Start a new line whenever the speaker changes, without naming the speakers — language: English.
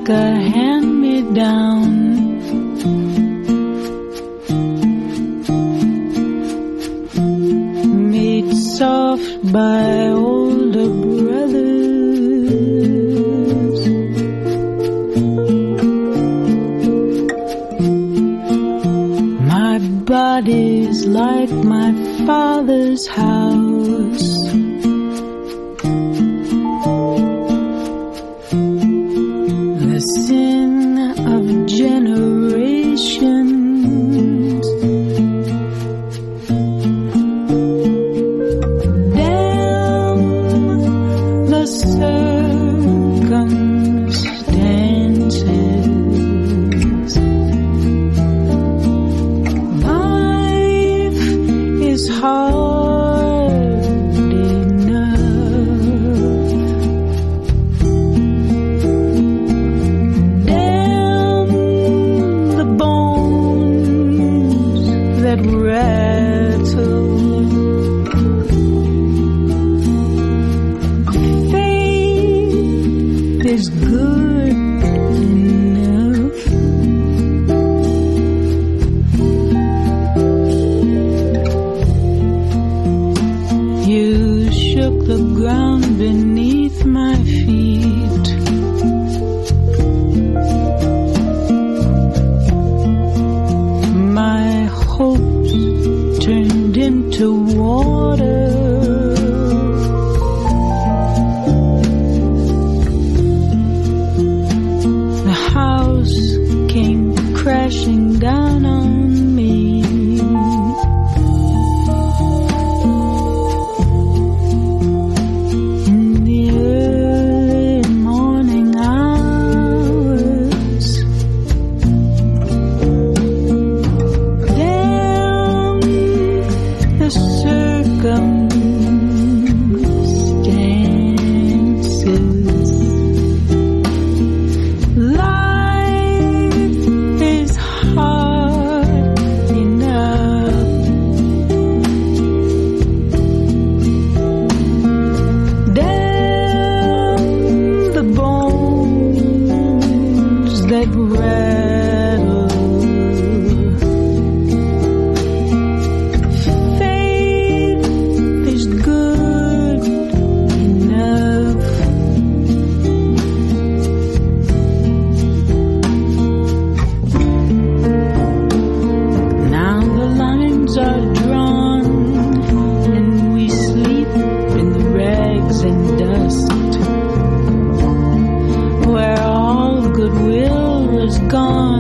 like a hand-me-down. Made soft by older brothers. My body's like my father's house. The sin of generations. Damn the circumstances. Life is hard enough. Damn the bones that rattle. Faith is good enough. You shook the ground beneath my feet. My hopes turned into water. The house came crashing down on me. In the early morning hours. Damn the circumstances. Life is hard enough. Damn the bones that rattle. Faith is good enough. Now the lines are drawn and we sleep in the rags and dust, where all goodwill is gone.